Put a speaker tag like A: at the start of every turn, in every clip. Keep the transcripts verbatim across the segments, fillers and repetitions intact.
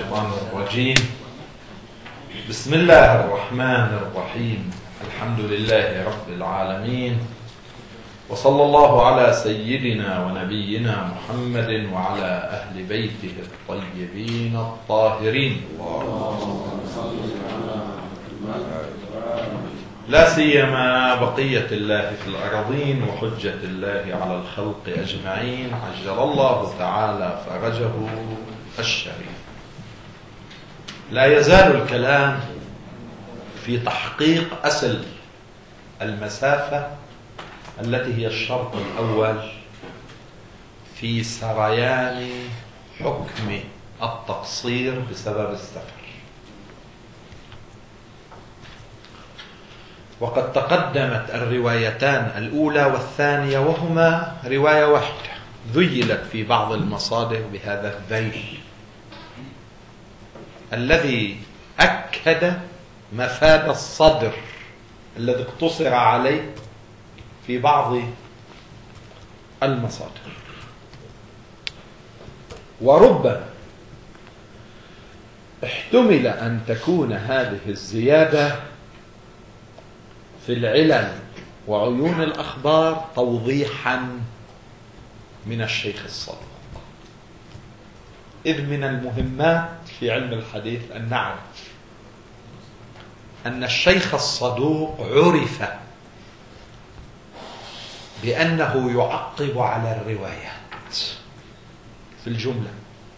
A: الشيطان الرجيم. بسم الله الرحمن الرحيم. الحمد لله رب العالمين، وصلى الله على سيدنا ونبينا محمد وعلى أهل بيته الطيبين الطاهرين، لا سيما بقية الله في الأرضين وحجة الله على الخلق أجمعين، عجل الله تعالى فرجه الشريف. لا يزال الكلام في تحقيق أصل المسافة التي هي الشرط الأول في سريان حكم التقصير بسبب السفر. وقد تقدمت الروايتان الأولى والثانية، وهما رواية واحدة ذيلت في بعض المصادر بهذا الذيل الذي أكد مفاد الصدر الذي اقتصر عليه في بعض المصادر. وربما احتمل أن تكون هذه الزيادة في العلل وعيون الأخبار توضيحا من الشيخ الصدوق، إذ من المهمات في علم الحديث أن نعرف أن الشيخ الصدوق عرف بأنه يعقب على الروايات في الجملة،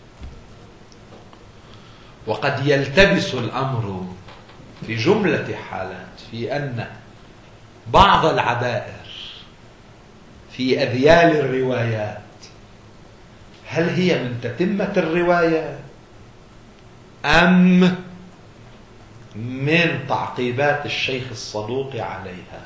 A: وقد يلتبس الأمر في جملة حالات في أن بعض العبائر في أذيال الروايات هل هي من تتمة الرواية أم من تعقيبات الشيخ الصدوق عليها.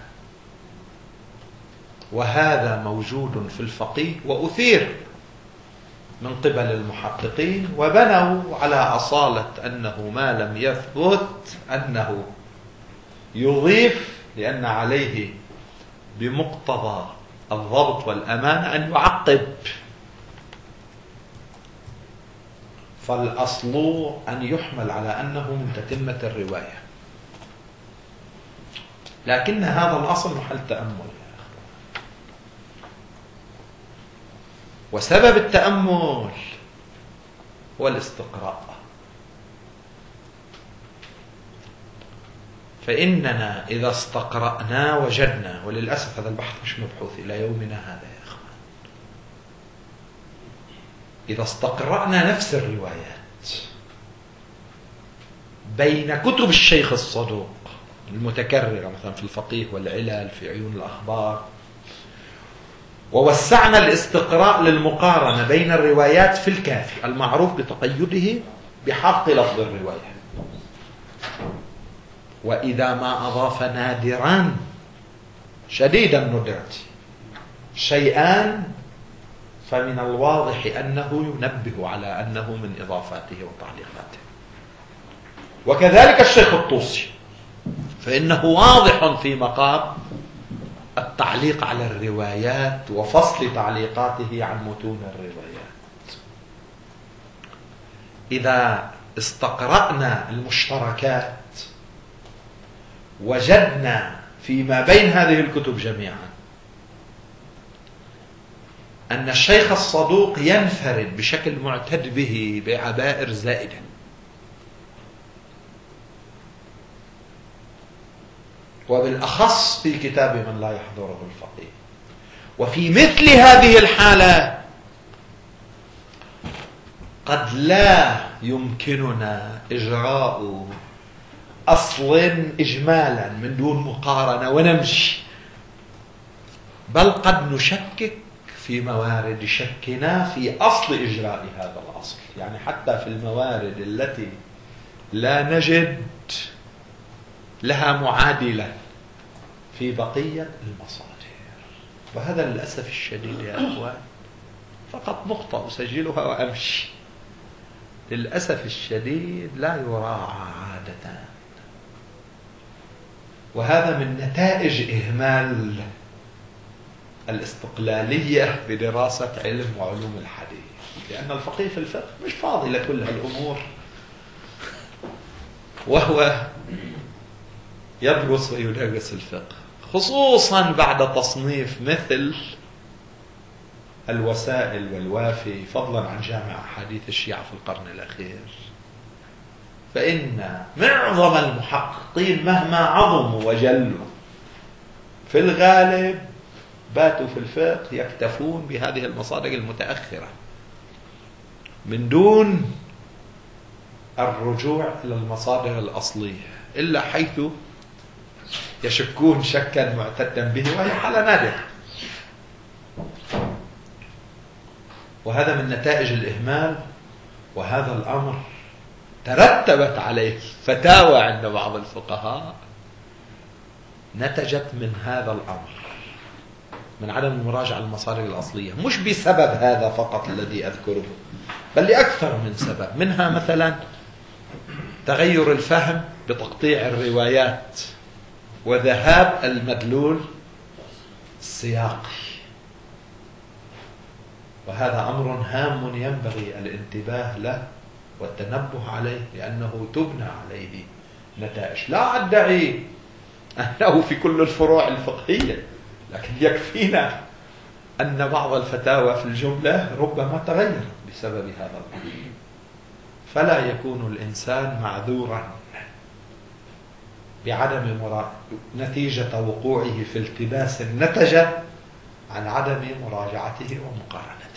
A: وهذا موجود في الفقيه وأثير من قبل المحققين، وبنوا على أصالة أنه ما لم يثبت أنه يضيف، لأن عليه بمقتضى الضبط والأمانة أن يعقب. فالأصل أن يحمل على أنه من تتمة الرواية، لكن هذا الأصل محل تأمل يا أخوان. وسبب التأمل هو الاستقراء. فإننا إذا استقرأنا وجدنا، وللأسف هذا البحث مش مبحوث إلى يومنا هذا يا أخوان، إذا استقرأنا نفس الروايات بين كتب الشيخ الصدوق المتكررة مثلا في الفقيه والعلل في عيون الأخبار، ووسعنا الاستقراء للمقارنة بين الروايات في الكافي المعروف بتقيده بحق لفظ الرواية، وإذا ما أضاف نادرا شديد الندرة شيئان فمن الواضح أنه ينبه على أنه من إضافاته وتعليقاته. وكذلك الشيخ الطوسي، فإنه واضح في مقام التعليق على الروايات وفصل تعليقاته عن متون الروايات. إذا استقرأنا المشتركات وجدنا فيما بين هذه الكتب جميعا أن الشيخ الصدوق ينفرد بشكل معتد به بعبائر زائدة، وبالأخص في كتاب من لا يحضره الفقيه. وفي مثل هذه الحالة قد لا يمكننا إجراء أصل إجمالا من دون مقارنة ونمشي، بل قد نشكك في موارد شكنا في أصل إجراء هذا الأصل، يعني حتى في الموارد التي لا نجد لها معادلة في بقية المصادر. وهذا للأسف الشديد يا أخوان فقط نقطة أسجلها وأمشي، للأسف الشديد لا يراعى عادة، وهذا من نتائج إهمال الاستقلالية بدراسة علم وعلوم الحديث، لأن الفقيه في الفقه مش فاضي لكل هالأمور وهو يدرس ويدرس الفقه، خصوصا بعد تصنيف مثل الوسائل والوافي، فضلا عن جامع أحاديث الشيعة في القرن الأخير. فإن معظم المحققين مهما عظموا وجلوا في الغالب باتوا في الفقه يكتفون بهذه المصادر المتأخرة من دون الرجوع إلى المصادر الأصلية، إلا حيث يشكون شكا معتدا به، وهي حالة نادرة. وهذا من نتائج الإهمال، وهذا الأمر ترتبت عليه فتاوى عند بعض الفقهاء نتجت من هذا الأمر، من عدم المراجعة للمصادر الأصلية، مش بسبب هذا فقط الذي أذكره، بل لأكثر من سبب. منها مثلا تغير الفهم بتقطيع الروايات وذهاب المدلول السياقي، وهذا أمر هام ينبغي الانتباه له والتنبه عليه، لأنه تبنى عليه نتائج. لا أدعي أنه في كل الفروع الفقهية، لكن يكفينا أن بعض الفتاوى في الجملة ربما تغيرت بسبب هذا الأمر. فلا يكون الإنسان معذورا بعدم مراجعة نتيجة وقوعه في التباس نتج عن عدم مراجعته ومقارنته.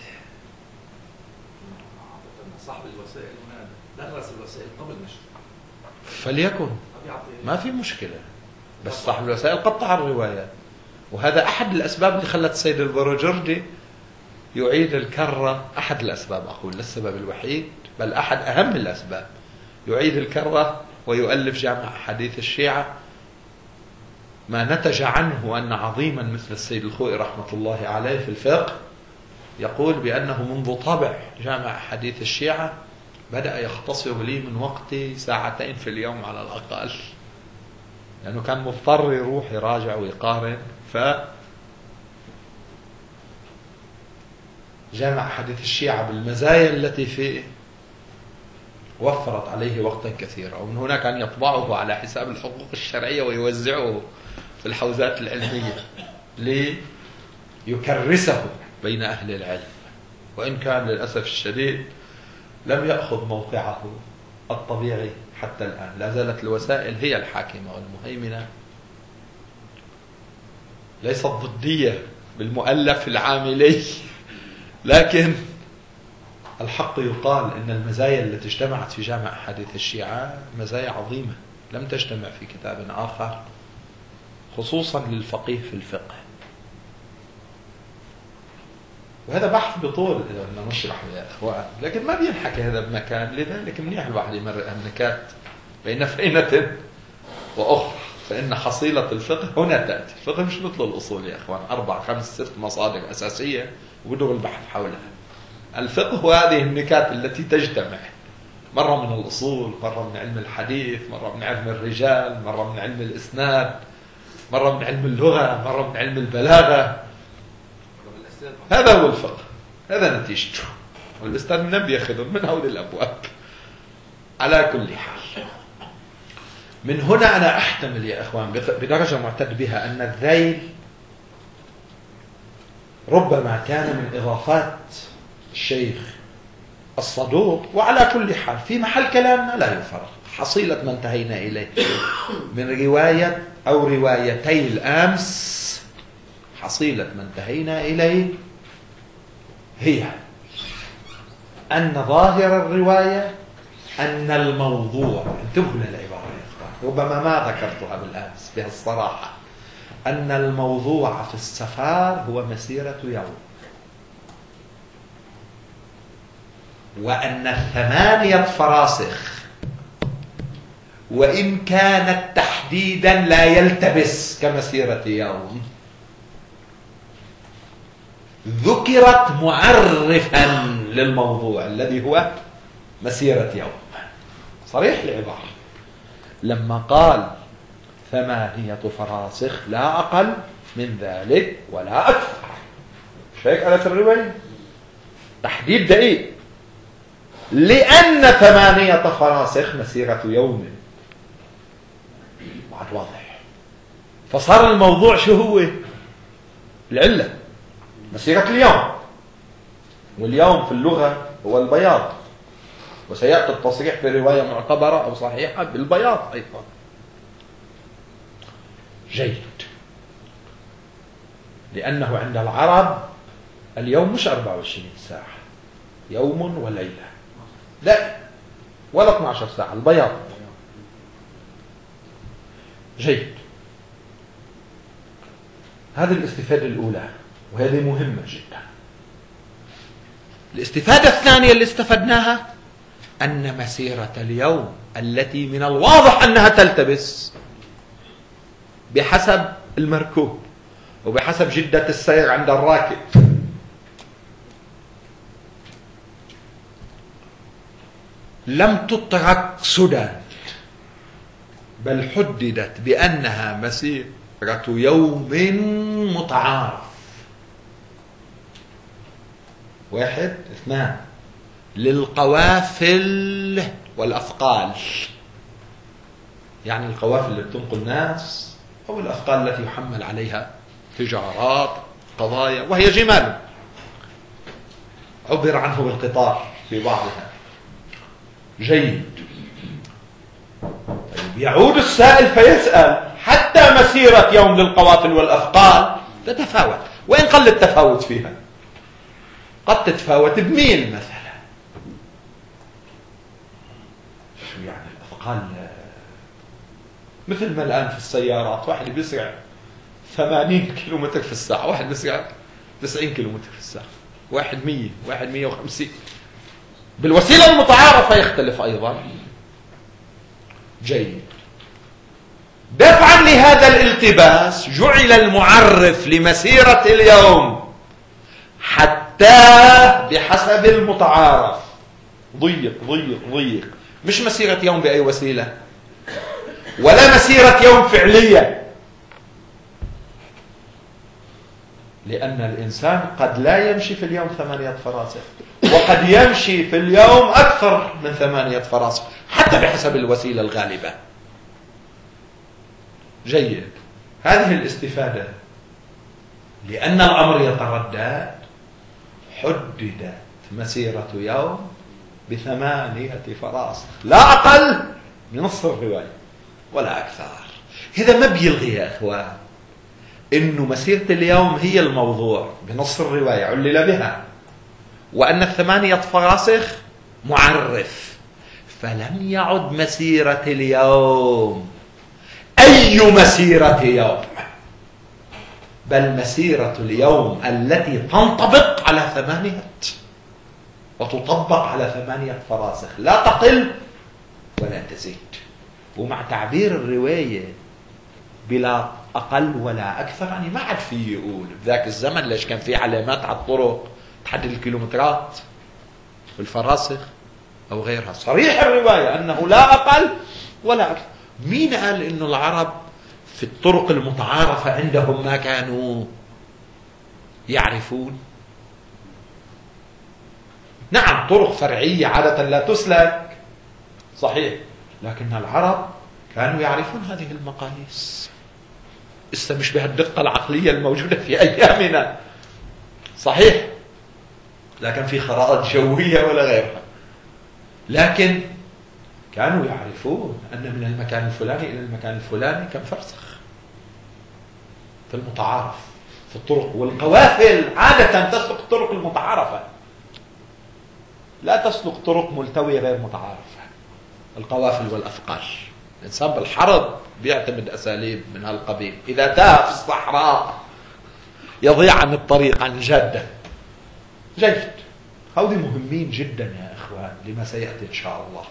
B: صاحب الوسائل هنا درس الوسائل قبل نشر،
A: فليكن ما في مشكلة، بس صاحب الوسائل قطع الروايات، وهذا أحد الأسباب اللي خلت السيد البروجردي يعيد الكرة. أحد الأسباب، أقول لا السبب الوحيد، بل أحد أهم الأسباب، يعيد الكرة ويؤلف جامع أحاديث الشيعة، ما نتج عنه أن عظيما مثل السيد الخوئي رحمة الله عليه في الفقه يقول بأنه منذ طبع جامع أحاديث الشيعة بدأ يختصر لي من وقتي ساعتين في اليوم على الأقل، لأنه كان مضطر يروح يراجع ويقارن. ف جامع أحاديث الشيعة بالمزايا التي فيه وفرت عليه وقتا كثيرا، ومن هنا كان يطبعه على حساب الحقوق الشرعية ويوزعه في الحوزات العلمية ليكرسه بين أهل العلم، وإن كان للأسف الشديد لم يأخذ موقعه الطبيعي حتى الآن. لا زالت الوسائل هي الحاكمة والمهيمنة، ليست ضدية بالمؤلف العاملي، لكن الحق يقال إن المزايا التي اجتمعت في جامع أحاديث الشيعة مزايا عظيمة لم تجتمع في كتاب آخر، خصوصا للفقيه في الفقه. وهذا بحث بطول إذا بدنا نشرحه يا إخوان، لكن ما بينحكي هذا بمكان، لذلك منيح الواحد يمرق النكات بين فينة وأخرى، فإن حصيلة الفقه هنا تأتي. الفقه مش مثل الأصول يا إخوان، أربع خمس ست مصادر أساسية وبدور البحث حولها. الفقه هو هذه النكات التي تجتمع مرة من الأصول، مرة من علم الحديث، مرة من علم الرجال، مرة من علم الإسناد، مرة من علم اللغة، مرة من علم البلاغة. هذا هو الفقه، هذا نتيجته، والأستاذ النبي يأخذ من هذه الأبواب. على كل حال، من هنا أنا أحتمل يا إخوان بدرجة معتد بها أن الذيل ربما كان من إضافات الشيخ الصدوق، وعلى كل حال في محل كلامنا لا يفرق. حصيلة ما انتهينا إليه من رواية أو روايتي الأمس، حصيلة ما انتهينا إليه هي أن ظاهر الرواية أن الموضوع، انتبهوا للعبارة يا إخوان، ربما ما ذكرتها بالأمس بهالصراحة، أن الموضوع في السفار هو مسيرة يوم، وأن الثمانية فراسخ وإن كانت تحديدا لا يلتبس كمسيرة يوم ذكرت معرفا للموضوع الذي هو مسيرة يوم. صريح العبارة لما قال ثمانية فراسخ لا أقل من ذلك ولا أكثر، مش هيك قالت الرواية؟ تحديد دقيق، لأن ثمانية فراسخ مسيرة يوم، بعد واضح. فصار الموضوع شو هو؟ العلة مسيرة اليوم، واليوم في اللغة هو البياض، وسيأتي التصريح في رواية معتبرة أو صحيحة بالبياض أيضا. جيد، لأنه عند العرب اليوم مش أربعة وعشرين ساعة، يوم وليلة، لا ولا اثنتي عشرة ساعة، البياض. جيد، هذه الاستفادة الأولى وهذه مهمة جدا. الاستفادة الثانية اللي استفدناها أن مسيرة اليوم التي من الواضح أنها تلتبس بحسب المركوب وبحسب جدة السير عند الراكب، لم تترك سدى، بل حددت بأنها مسيرة يوم متعارف. واحد، اثنان، للقوافل والأثقال، يعني القوافل اللي بتنقل ناس أو الأثقال التي يحمل عليها تجارات قضايا، وهي جمال عبر عنه بالقطار في بعضها. جيد. طيب، يعود السائل فيسأل حتى مسيرة يوم للقوافل والأثقال تتفاوت، وإن قل التفاوت فيها، قد تتفاوت بميل مثلا. شو يعني الأثقال؟ مثل ما الآن في السيارات واحد بيسرع ثمانين كيلومتر في الساعة، واحد بيسرع تسعين كيلومتر في الساعة، واحد مية، واحد مية وخمسين. بالوسيلة المتعارفة يختلف أيضا. جيد. دفعا لهذا الالتباس جعل المعرف لمسيرة اليوم حتى بحسب المتعارف، ضيق ضيق ضيق، مش مسيرة يوم بأي وسيلة، ولا مسيرة يوم فعلية، لأن الإنسان قد لا يمشي في اليوم ثمانية فراسخ، وقد يمشي في اليوم أكثر من ثمانية فراسخ، حتى بحسب الوسيلة الغالبة. جيد. هذه الاستفادة لأن الأمر يتردد حددت مسيرة يوم بثمانية فراسخ، لا أقل من نصف الرواية ولا أكثر. هذا ما بيلغي يا أخوان إنه مسيرة اليوم هي الموضوع بنص الرواية علل بها، وأن الثمانية فراسخ معرف، فلم يعد مسيرة اليوم أي مسيرة يوم، بل مسيرة اليوم التي تنطبق على ثمانية وتطبق على ثمانية فراسخ، لا تقل ولا تزيد. ومع تعبير الرواية بلا أقل ولا أكثر، يعني ما عاد فيه يقول بذاك الزمن ليش كان في علامات على الطرق تحدد الكيلومترات والفراسخ أو غيرها. صريح الرواية أنه لا أقل ولا أكثر. مين قال إنه العرب في الطرق المتعارفة عندهم ما كانوا يعرفون؟ نعم، طرق فرعية عادة لا تسلك، صحيح، لكن العرب كانوا يعرفون هذه المقاييس، لسه مش بهالدقة العقلية الموجودة في أيامنا، صحيح، لكن في خرائط جوية ولا غيرها، لكن كانوا يعرفون أن من المكان الفلاني إلى المكان الفلاني كم فرسخ في المتعارف في الطرق. والقوافل عادة تسلك الطرق المتعارفة، لا تسلك طرق ملتوية غير متعارفة، القوافل والأثقال. الإنسان بالحرب بيعتمد أساليب من هالقبيل، إذا تاه في الصحراء يضيع عن الطريق عن الجادة. جيد. هؤلاء مهمين جدا يا إخوان لما سيأتي إن شاء الله.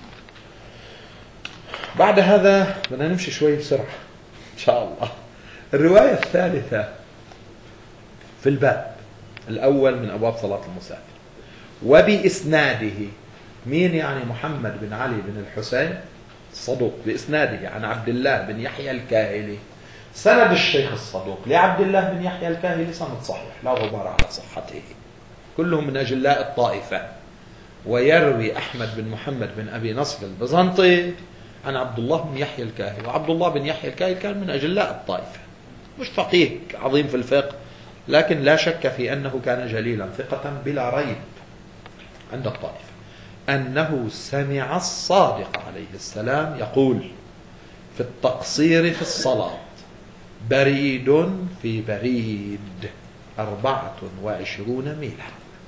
A: بعد هذا بدنا نمشي شوي بسرعة إن شاء الله. الرواية الثالثة في الباب الأول من أبواب صلاة المسافر، وبإسناده، مين يعني؟ محمد بن علي بن الحسين الصدوق، بإسناده عن عبد الله بن يحيى الكاهلي. سند الشيخ الصدوق لعبد الله بن يحيى الكاهلي سند صحيح لا غبار على صحته، كلهم من أجلاء الطائفة. ويروي أحمد بن محمد بن أبي نصر البزنطي عن عبد الله بن يحيى الكاهلي، وعبد الله بن يحيى الكاهلي كان من أجلاء الطائفة، مش فقيه عظيم في الفقه، لكن لا شك في أنه كان جليلا ثقة بلا ريب عند الطائفة، أنه سمع الصادق عليه السلام يقول في التقصير في الصلاة: بريد في بريد أربعة وعشرون ميلا.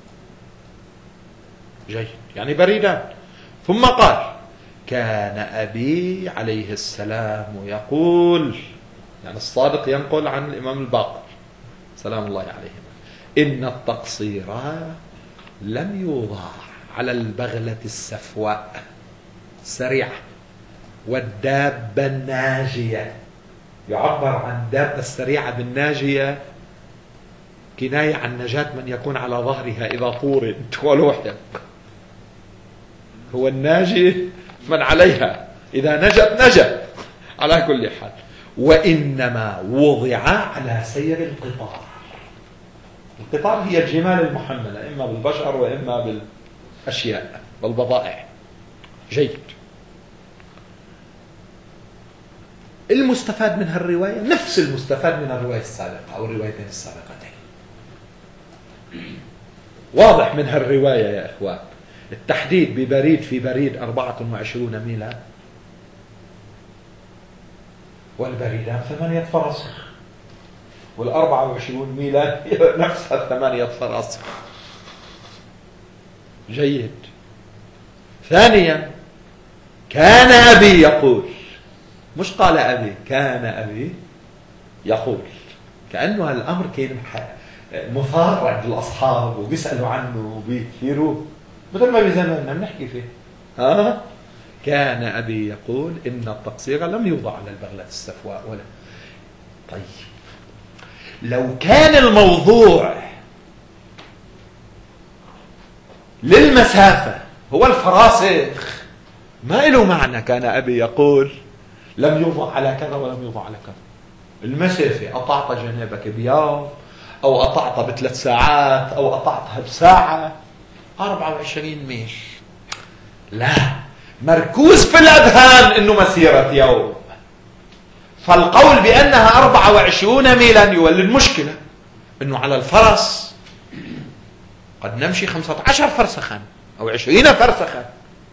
A: جيد، يعني بريدان. ثم قال: كان أبي عليه السلام يقول، يعني الصادق ينقل عن الإمام الباقر سلام الله عليه، إن التقصير لم يوضع على البغلة السفواء السريعة والدابة الناجية. يعبر عن الدابة السريعة بالناجية كناية عن نجاة من يكون على ظهرها إذا طورد ولوحد. هو الناجي من عليها، إذا نجت نجت على كل حال. وإنما وضع على سير القطار. القطار هي الجمال المحملة، إما بالبشر وإما بالأشياء والبضائع. جيد. المستفاد من هالرواية نفس المستفاد من الرواية السابقة أو الروايتين السابقتين. واضح من هالرواية يا إخوان التحديد ببريد في بريد أربعة وعشرون ميلا، والبريدان ثمانية فراسخ، والأربعة وعشرون ميلا نفسها ثمانية فراسخ. جيد. ثانيا، كان أبي يقول، مش قال أبي، كان أبي يقول، كأنه الأمر كان مثار عند الأصحاب وبيسألوا عنه وبيثيروه مثل ما بزماننا بنحكي فيه. ها؟ كان أبي يقول إن التقصير لم يوضع على البغلة السفواء ولا. طيب لو كان الموضوع للمسافة هو الفراسخ ما له معنى كان أبي يقول لم يوضع على كذا ولم يوضع على كذا. المسافة قطعت جنابك بيوم أو قطعتها بثلاث ساعات أو قطعتها بساعة، أربعة وعشرين ميل. لا، مركوز في الأذهان إنه مسيرة يوم، فالقول بأنها أربعة وعشرين ميلا يولد مشكلة، إنه على الفرس قد نمشي خمسة عشر فرسخا أو عشرين فرسخا،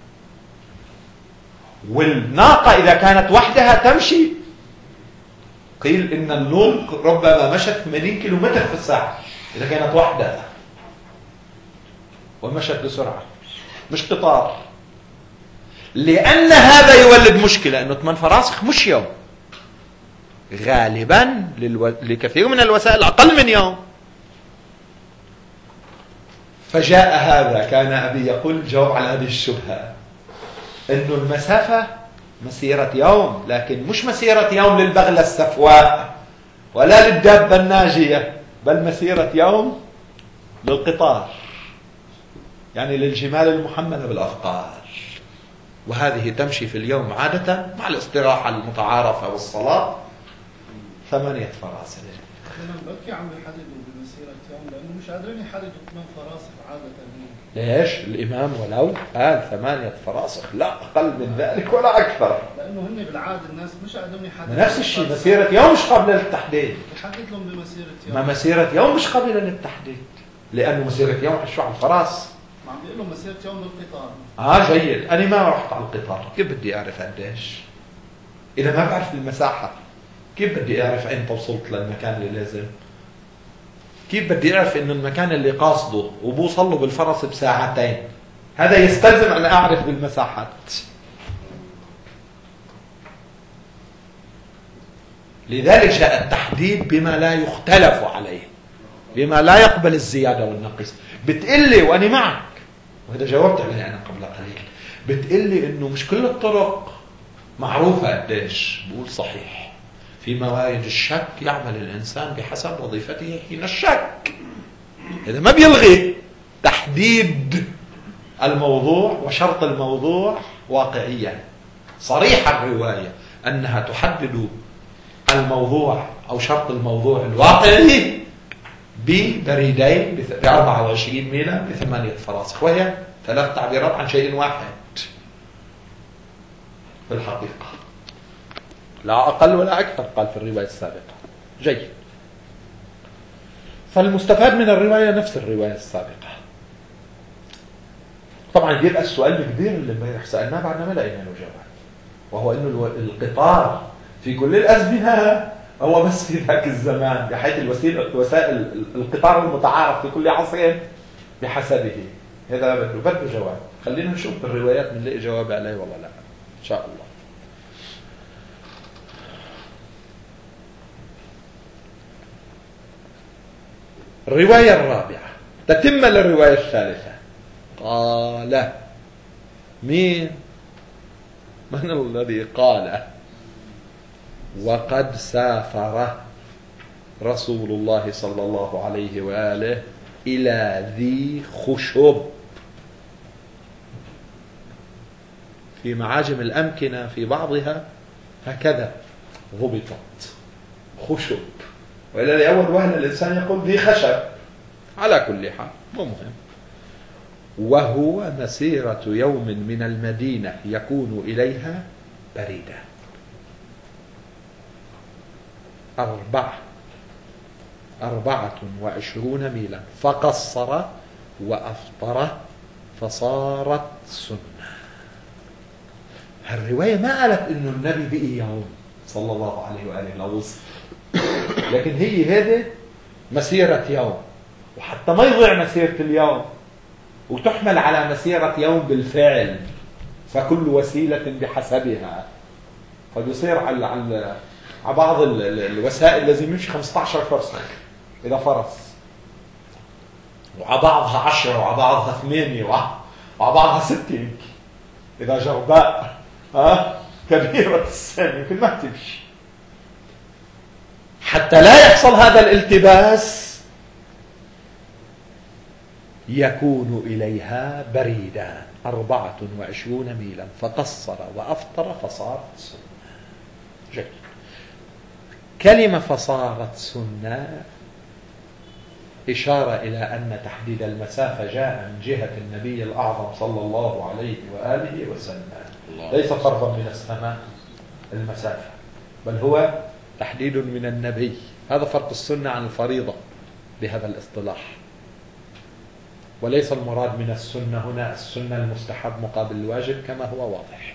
A: والناقة إذا كانت وحدها تمشي، قيل إن النوق ربما مشت ثمانين كيلومتر في الساعة إذا كانت وحدها ومشت بسرعة، مش قطار. لأن هذا يولد مشكلة، أنه ثمان فراسخ مش يوم، غالبا للو... لكثير من الوسائل أقل من يوم. فجاء هذا كان أبي يقول الجواب على هذه الشبهة، أنه المسافة مسيرة يوم، لكن مش مسيرة يوم للبغلة السفواء ولا للدابة الناجية، بل مسيرة يوم للقطار، يعني للجمال المحملة بالأثقال، وهذه تمشي في اليوم عادة مع الاستراحة المتعارفة والصلاة ثمانية فراسخ.
C: أنا ببكي عم يحددوا بمسيرة يوم لأنه مش قادرين يحددوا ثمان فراسخ عادة.
A: ليش؟ الإمام ولو قال ثمانية فراسخ لا أقل من ذلك ولا أكثر،
C: لأنه هن بالعادة الناس مش قادرين يحددوا
A: نفس الشيء. مسيرة يوم مش قابلة للتحديد،
C: يحدد لهم بمسيرة يوم.
A: ما مسيرة يوم مش قابلة للتحديد، لأنه مسيرة يوم شو على الفراس،
C: ما عم بيقول لهم مسيرة يوم بالقطار.
A: آه جيد. أنا ما رحت على القطار، كيف بدي أعرف قديش؟ إذا ما بعرف المساحة كيف بدي أعرف أنت وصلت للمكان اللي لازم؟ كيف بدي أعرف إنه المكان اللي قاصده وبوصل له بالفرس بساعتين؟ هذا يستلزم أن أعرف بالمساحات. لذلك جاء التحديد بما لا يختلف عليه، بما لا يقبل الزيادة والنقص. بتقلي وأنا معك، وهذا جاوبت عليه أنا قبل قليل، بتقلي إنه مش كل الطرق معروفة قديش. بقول صحيح، في موارد الشك يعمل الإنسان بحسب وظيفته حين الشك. هذا ما بيلغي تحديد الموضوع وشرط الموضوع واقعيا. صريح الرواية أنها تحدد الموضوع أو شرط الموضوع الواقعي ببريدين ب أربعة وعشرين ميلا بثمانية فراسخ، وهي ثلاث تعبيرات عن شيء واحد. في الحقيقة، لا أقل ولا أكثر قال في الرواية السابقة. جيد. فالمستفاد من الرواية نفس الرواية السابقة. طبعا يبقى السؤال الكبير اللي امبارح سألناه بعد ما لقينا له جواب، وهو انه القطار في كل الازمنه هو بس في ذاك الزمان، بحيث الوسيله وسائل القطار المتعارف في كل عصر بحسبه. هذا بده بده جواب. خلينا نشوف بالروايات بنلاقي جواب عليه ولا لا ان شاء الله. الروايه الرابعه تتم للروايه الثالثه. قال مين؟ من الذي قال؟ وقد سافر رسول الله صلى الله عليه وآله إلى ذي خشب. في معاجم الأمكنة في بعضها هكذا ضبطت خشب، وإلى لأول وهلة الإنسان يقول ذي خشب. على كل حال مو مهم. وهو مسيرة يوم من المدينة يكون إليها بريدة. أربعة أربعة وعشرون ميلا، فقصر وأفطر فصارت سنة. هالرواية ما قالت إنه النبي بقي يوم صلى الله عليه وآله لوصف، لكن هي هذه مسيرة يوم، وحتى ما يضيع مسيرة اليوم وتحمل على مسيرة يوم بالفعل، فكل وسيلة بحسبها. قد يصير على على على بعض الوسائل لازم يمشي خمسة عشر فرسخ إذا فرس، وعلى بعضها عشرة، وعلى بعضها ثمانية، وعلى بعضها ستة إذا جرباء ها كبيرة السن يمكن ما تمشي. حتى لا يحصل هذا الالتباس يكون إليها بريدا أربعة وعشرون ميلا، فقصر وأفطر فصارت سنة. جيد. كلمة فصارت سنة إشارة إلى أن تحديد المسافة جاء من جهة النبي الأعظم صلى الله عليه وآله وسلم، ليس فرضا من السماء المسافة، بل هو تحديد من النبي. هذا فرق السنة عن الفريضة بهذا الاصطلاح، وليس المراد من السنة هنا السنة المستحب مقابل الواجب كما هو واضح.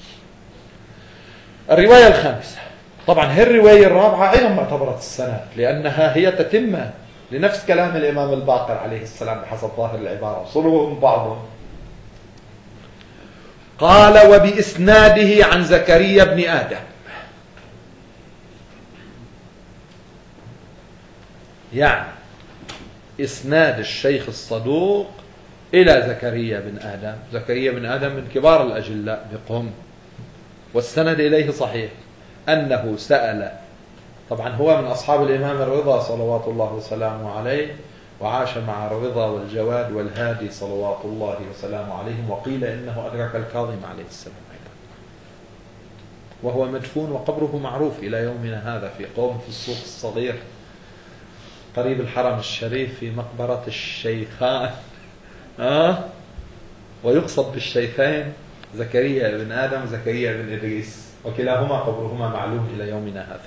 A: الرواية الخامسة، طبعا هي الرواية الرابعة أيضا معتبرة السند، لأنها هي تتمة لنفس كلام الإمام الباقر عليه السلام بحسب ظاهر العبارة، صلوهم بعضهم. قال وبإسناده عن زكريا بن آدم، يعني إسناد الشيخ الصدوق إلى زكريا بن آدم. زكريا بن آدم من كبار الأجلاء بقم، والسند إليه صحيح أنه سأل، طبعا هو من أصحاب الإمام الرضا صلوات الله وسلامه عليه، وعاش مع الرضا والجواد والهادي صلوات الله وسلامه عليهم، وقيل إنه أدرك الكاظم عليه السلام أيضا، وهو مدفون وقبره معروف إلى يومنا هذا في قوم في السوق الصغير قريب الحرم الشريف في مقبرة الشيخان. آه؟ ويقصد بالشيخين زكريا بن آدم وزكريا بن إدريس، وكلاهما قبرهما معلوم إلى يومنا هذا.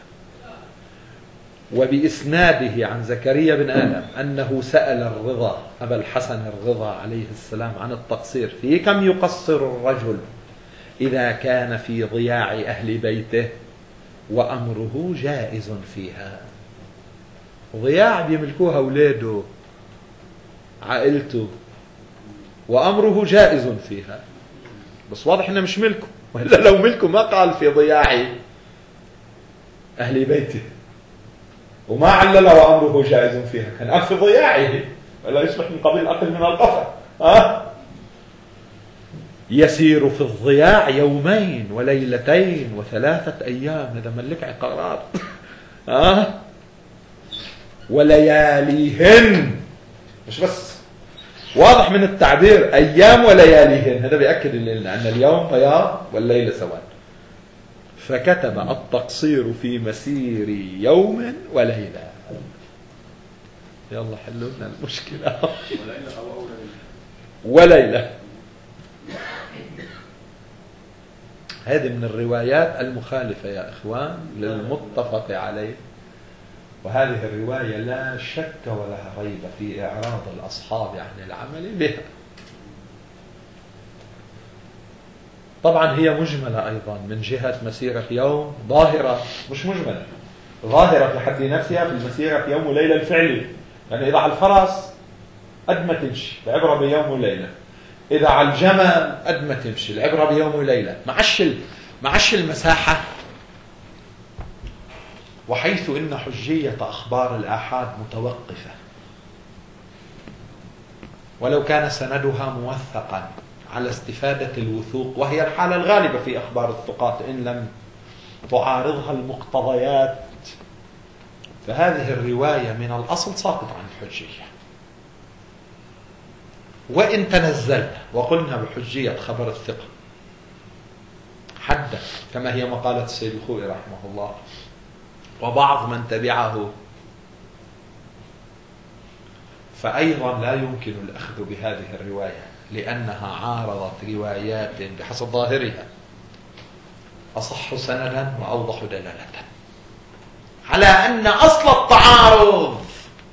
A: وبإسناده عن زكريا بن آدم أنه سأل الرضا أبا الحسن الرضا عليه السلام عن التقصير في كم يقصر الرجل إذا كان في ضياع أهل بيته وأمره جائز فيها. ضياع بيملكوها أولاده عائلته وأمره جائز فيها، بس واضح إنه مش ملكه، وإلا لو ملكه ما قال في ضياع أهل بيته وما علل وأمره جائز فيها، كان قال في ضياعه، ولا يصبح من قبيل أقل من القفا. أه؟ يسير في الضياع يومين وليلتين وثلاثة أيام، هذا ملك عقارات. أه؟ ولياليهن، مش بس واضح من التعبير أيام ولياليهن، هذا بيأكد لنا أن اليوم بياض والليل سواد. فكتب التقصير في مسير يوم وليلة. يلا حلوا لنا المشكلة. وليلة هذه من الروايات المخالفة يا إخوان للمتفق عليه، وهذه الرواية لا شك ولا ريب في إعراض الأصحاب عن العمل بها. طبعا هي مجملة أيضا من جهة مسيرة يوم، ظاهرة مش مجملة، ظاهرة في حد نفسها في المسيرة في يوم وليلة الفعلي. يعني إذا على الفرس قد ما تمشي العبرة بيوم وليلة، إذا على الجمل قد ما تمشي العبرة بيوم وليلة، معش معش المساحة. وحيث إن حجية أخبار الآحاد متوقفة، ولو كان سندها موثقا على استفادة الوثوق، وهي الحالة الغالبة في أخبار الثقات إن لم تعارضها المقتضيات، فهذه الرواية من الأصل ساقط عن الحجية. وإن تنزلنا وقلنا بحجية خبر الثقة حدا كما هي مقالة السيد الخوئي رحمه الله وبعض من تبعه، فأيضا لا يمكن الأخذ بهذه الرواية لأنها عارضت روايات بحسب ظاهرها أصح سندا وأوضح دلالة على أن أصل التعارض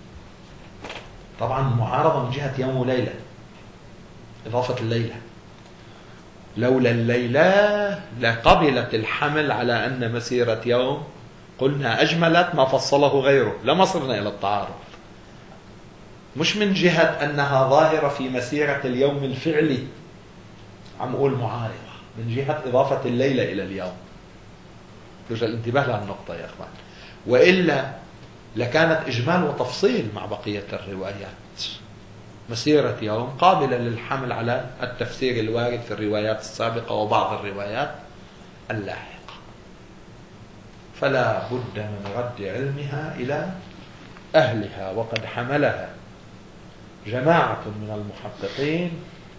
A: طبعا معارضة من جهة يوم وليلة، إضافة الليلة. لولا الليلة لقبلت الحمل على أن مسيرة يوم قلنا أجملت ما فصله غيره، لما صرنا إلى التعارض. مش من جهة أنها ظاهرة في مسيرة اليوم الفعلي، عم أقول معارضة من جهة إضافة الليلة إلى اليوم. يرجى الانتباه لهالنقطة يا أخوان، وإلا لكانت إجمال وتفصيل مع بقية الروايات. مسيرة يوم قابلة للحمل على التفسير الوارد في الروايات السابقة وبعض الروايات اللاحقة، فلا بد من رد علمها إلى أهلها. وقد حملها جماعة من المحققين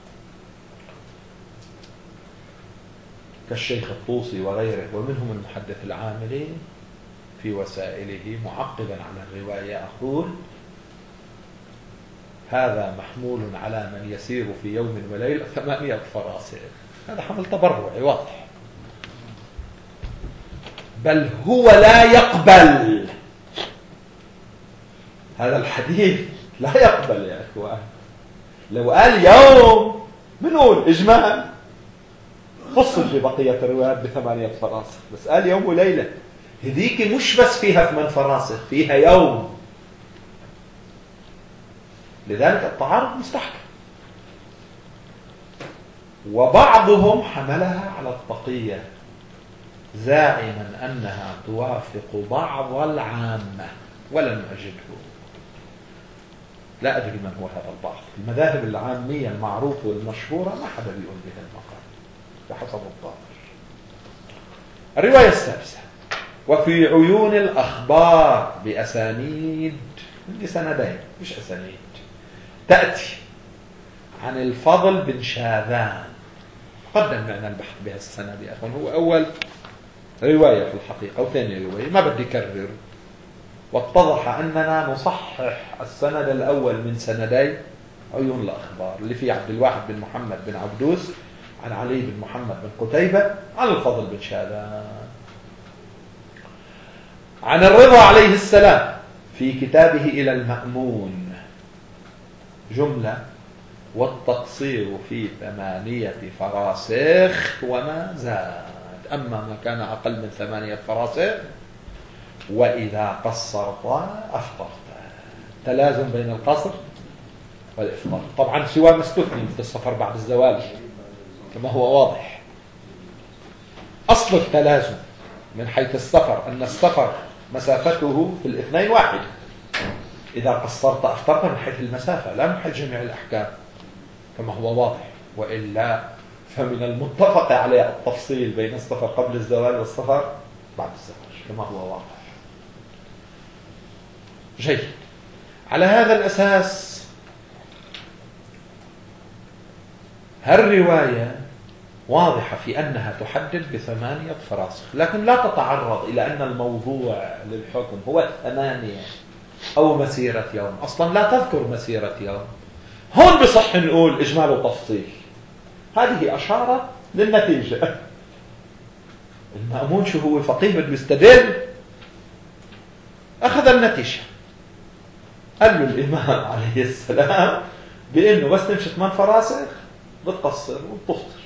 A: كالشيخ الطوسي وغيره ومنهم المحدث العاملي في وسائله معقبا على الرواية أقول هذا محمول على من يسير في يوم وليلة ثمانية فراسخ. هذا حمل تبرعي واضح، بل هو لا يقبل هذا الحديث، لا يقبل يا أخوان. لو قال يوم بنقول إجمال فصل في بقية الروايات بثمانية فراسخ، بس قال يوم وليلة، هذيك مش بس فيها ثمان فراسخ، فيها يوم. لذلك التعارض مستحكم. وبعضهم حملها على التقية زاعما أنها توافق بعض العامة، ولم أجده. لا أدري من هو هذا البعض. المذاهب العامية المعروفة والمشهورة ما حدا بيقول بها المقال بحسب الظاهر. الرواية السادسة: وفي عيون الأخبار بأسانيد، عندي سندين مش أسانيد، تأتي عن الفضل بن شاذان. قدم معنا البحث بها السند يا أخوان، هو أول رواية في الحقيقة وثاني رواية، ما بدي كرر. واتضح أننا نصحح السند الأول من سندي عيون الأخبار اللي فيه عبد الواحد بن محمد بن عبدوس عن علي بن محمد بن قتيبة عن الفضل بن شاذان عن الرضا عليه السلام في كتابه إلى المأمون جملة: والتقصير في ثمانية فراسخ وما زاد، أما ما كان أقل من ثمانية فراسخ وإذا قصرت أفطرت. تلازم بين القصر والإفطار، طبعا سوى ما استثني في السفر بعد الزوال كما هو واضح. أصل التلازم من حيث السفر أن السفر مسافته في الاثنين واحد، إذا قصرت أفطرت من حيث المسافة لا من حيث جميع الأحكام كما هو واضح. وإلا فمن المتفق عليه التفصيل بين السفر قبل الزوال والسفر بعد الزوال كما هو واضح. جيد. على هذا الأساس هالرواية واضحة في أنها تحدد بثمانية فراسخ، لكن لا تتعرض إلى أن الموضوع للحكم هو ثمانية أو مسيرة يوم، أصلا لا تذكر مسيرة يوم. هون بصح نقول إجمال وتفصيل. هذه أشارة للنتيجة المأمون شو هو فقيه بده يستدل، أخذ النتيجة. قال له الإمام عليه السلام بأنه بس تمشي ثمان فراسخ بتقصر وبتفطر.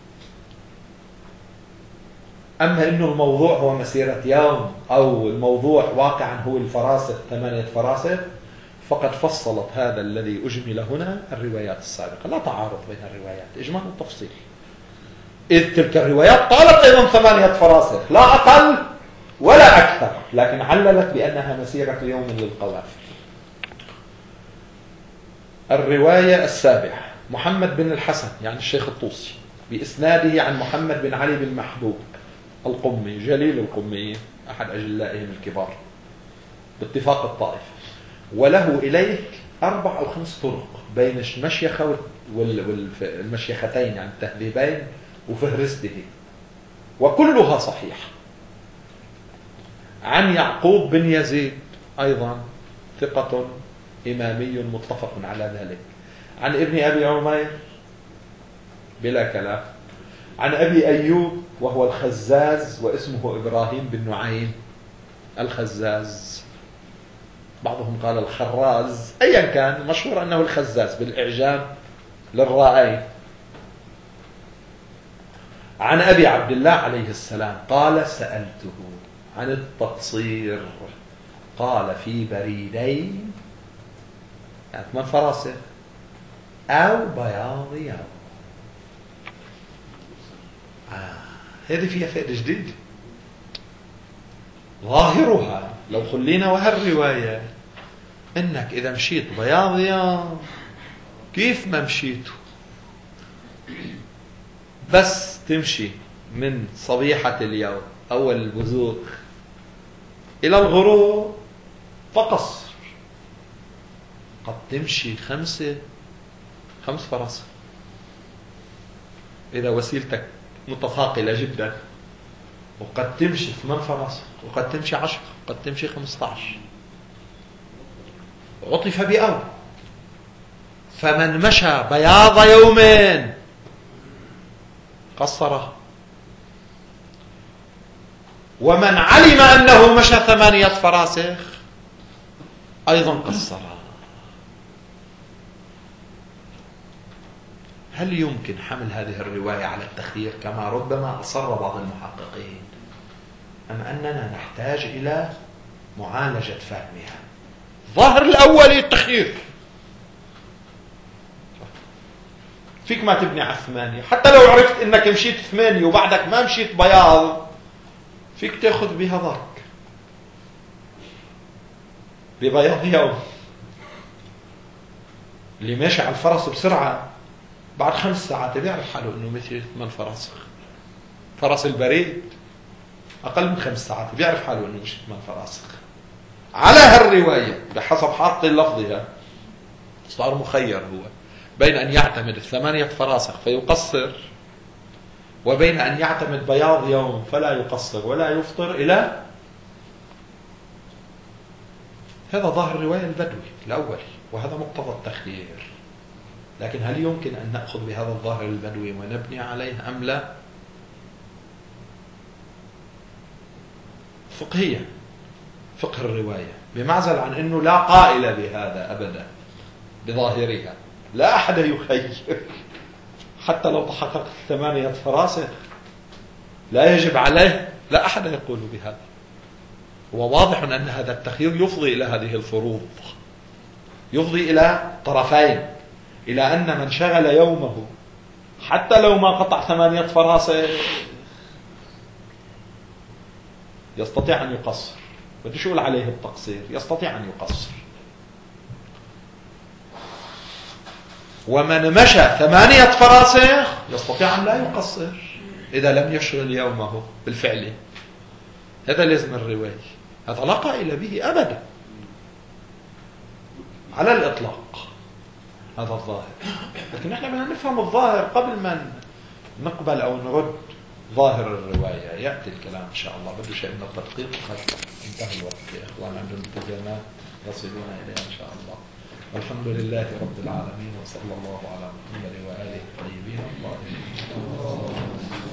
A: أما أنه الموضوع هو مسيرة يوم أو الموضوع واقعا هو الفراسخ ثمانية فراسخ، فقد فصلت هذا الذي أجمل هنا الروايات السابقة. لا تعارض بين الروايات، إجمال وتفصيل، إذ تلك الروايات قالت أيضا ثمانية فراسخ لا أقل ولا أكثر، لكن عللت بأنها مسيرة يوم للقوافل. الرواية السابعة محمد بن الحسن يعني الشيخ الطوسي بإسناده عن محمد بن علي بن محبوب القمي جليل القميين أحد أجلائهم الكبار باتفاق الطائفة، وله إليه أربع أو خمس طرق بين المشيخة والمشيختين يعني التهذيبين وفهرسته، وكلها صحيحة. عن يعقوب بن يزيد أيضا ثقة إمامي متفق على ذلك، عن ابن أبي عمير بلا كلام، عن أبي أيوب وهو الخزاز واسمه إبراهيم بن نعيم الخزاز، بعضهم قال الخراز، أيا كان مشهور أنه الخزاز بالإعجام للرائين. عن أبي عبد الله عليه السلام قال سألته عن التقصير، قال في بريدين يعني ثمان فراسخ أو بياض يوم. آه. هذه فيها فائدة جديدة ظاهرها لو خلينا وهالرواية إنك إذا مشيت بياض يوم كيف ما مشيته، بس تمشي من صبيحة اليوم أول البزوغ إلى الغروب فقصر، قد تمشي خمسة خمس فراسخ إذا وسيلتك متثاقلة جدا، وقد تمشي ثمان فراسخ، وقد تمشي عشر، وقد تمشي خمسة عشر. عطف بأول، فمن مشى بياض يومين قصره، ومن علم أنه مشى ثمانية فراسخ أيضا قصره. هل يمكن حمل هذه الرواية على التخيير كما ربما أصر بعض المحققين، أم أننا نحتاج إلى معالجة فهمها؟ ظاهر الأول التخيير، فيك ما تبني على الثمانية، حتى لو عرفت أنك مشيت ثمانية وبعدك ما مشيت بياض فيك تأخذ بهذاك ببياض يوم. اللي ماشي على الفرس بسرعة بعد خمس ساعات بيعرف حاله انه مشي ثمان فراسخ. فرس البريد اقل من خمس ساعات بيعرف حاله انه مشي ثمان فراسخ. على هالروايه بحسب حاط لفظها صار مخير هو بين ان يعتمد الثمانيه فراسخ فيقصر، وبين ان يعتمد بياض يوم فلا يقصر ولا يفطر الى هذا ظاهر الروايه البدوي الاول، وهذا مقتضى التخيير. لكن هل يمكن أن نأخذ بهذا الظاهر البدوي ونبني عليه أم لا؟ فقهيا فقه الرواية بمعزل عن أنه لا قائل بهذا أبدا بظاهرها، لا أحد يخير حتى لو تحقق ثمانية فراسخ لا يجب عليه، لا أحد يقول بهذا. هو واضح أن هذا التخيير يفضي إلى هذه الفروض، يفضي إلى طرفين، إلى أن من شغل يومه حتى لو ما قطع ثمانية فراسخ يستطيع أن يقصر. بدي أقول عليه التقصير، يستطيع أن يقصر. ومن مشى ثمانية فراسخ يستطيع أن لا يقصر إذا لم يشغل يومه بالفعل. هذا لازم الرواية، هذا لا قائل به أبدا على الإطلاق، هذا الظاهر. لكن نحن بدنا نفهم الظاهر قبل ما نقبل أو نرد ظاهر الرواية. يأتي الكلام إن شاء الله، بده شيء من التدقيق. انتهى الوقت يا إخوان، عندهم التزامات يصلون إليها إن شاء الله. والحمد لله رب العالمين، وصلى الله على محمد وآله الطيبين الطاهرين.